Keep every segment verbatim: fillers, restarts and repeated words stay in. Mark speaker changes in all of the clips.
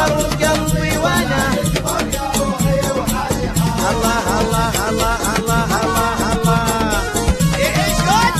Speaker 1: تسهر بقلبي وانا الله الله الله الله الله الله ايش قول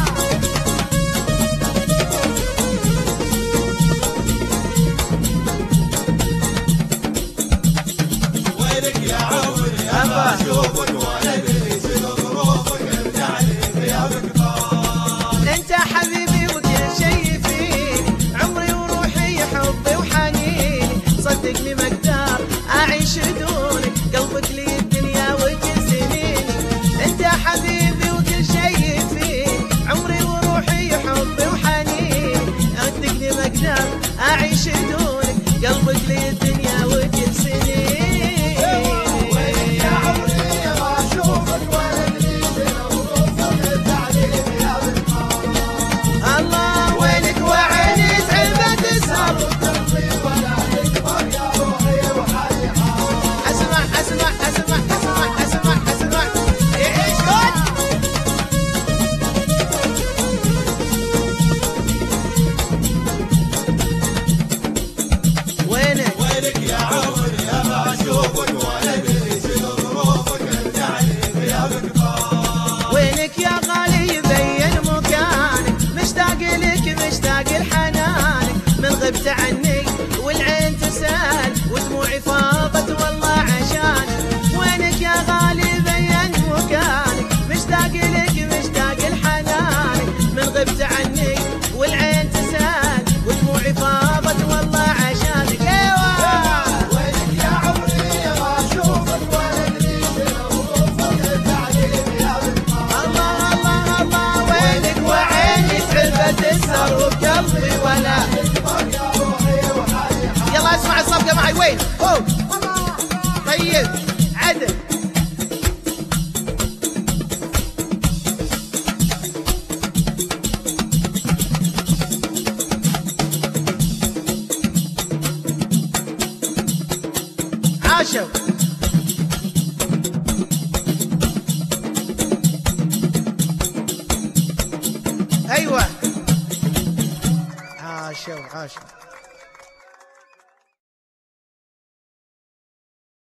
Speaker 2: وينك يا عمري ابى اشوفك وانا ادري شنو ظروفك ارجع لي غيابك طال.
Speaker 1: انت حبيبي وكل شيء فيني عمري وروحي حبي وحنيني صدقني ما اقدر اعيش دونك قلبك لي الدنيا وكل سنيني انت حبيبي وكل شيء فيني عمري وروحي حبي وحنيني صدقني ما اقدر اعيش دونك قلبك لي الدنيا وكل سنيني غبت عني والعين تسال ودموعي فاضت والله عشانك وينك يا غالي بين مكانك مشتاق لك مشتاق لحنانك من غبت عني والعين تسال ودموعي فاضت والله عشانك ايوه
Speaker 2: وينك يا عمري ابى اشوفك وانا ادري شنو ظروفك ارجع لي غيابك طال.
Speaker 1: الله الله الله وينك وعيني تعبت تسهر وبقلبي وانا يلا اسمع الصفقة معي وين؟ أوه. طيب عدل عاشوا ايوه عاشوا عاشوا